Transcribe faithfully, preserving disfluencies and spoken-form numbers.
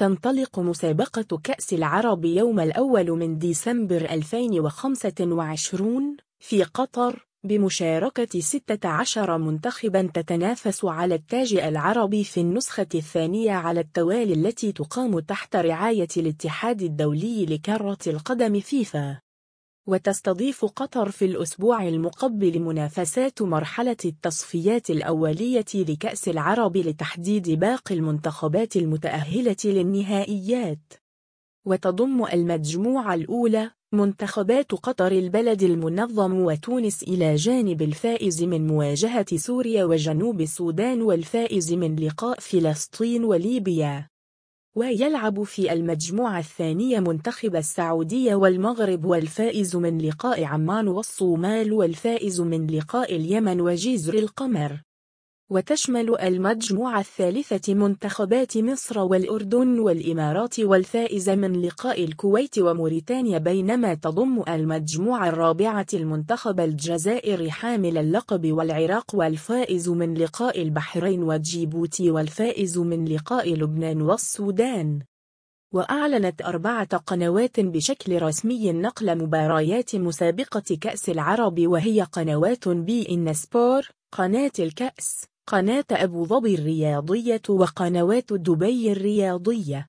تنطلق مسابقة كأس العرب يوم الأول من ديسمبر ألفين وخمسة وعشرين في قطر بمشاركة ستة عشر منتخباً تتنافس على التاج العربي في النسخة الثانية على التوالي التي تقام تحت رعاية الاتحاد الدولي لكرة القدم فيفا. وتستضيف قطر في الأسبوع المقبل منافسات مرحلة التصفيات الأولية لكأس العرب لتحديد باقي المنتخبات المتأهلة للنهائيات. وتضم المجموعة الأولى منتخبات قطر البلد المنظم وتونس إلى جانب الفائز من مواجهة سوريا وجنوب السودان والفائز من لقاء فلسطين وليبيا. ويلعب في المجموعة الثانية منتخب السعودية والمغرب والفائز من لقاء عمان والصومال والفائز من لقاء اليمن وجزر القمر. وتشمل المجموعة الثالثة منتخبات مصر والأردن والإمارات والفائز من لقاء الكويت وموريتانيا، بينما تضم المجموعة الرابعة المنتخب الجزائر حامل اللقب والعراق والفائز من لقاء البحرين وجيبوتي والفائز من لقاء لبنان والسودان. وأعلنت أربعة قنوات بشكل رسمي نقل مباريات مسابقة كأس العرب، وهي قنوات بي إن سبور، قناة الكأس، قناة أبو ظبي الرياضية، وقنوات دبي الرياضية.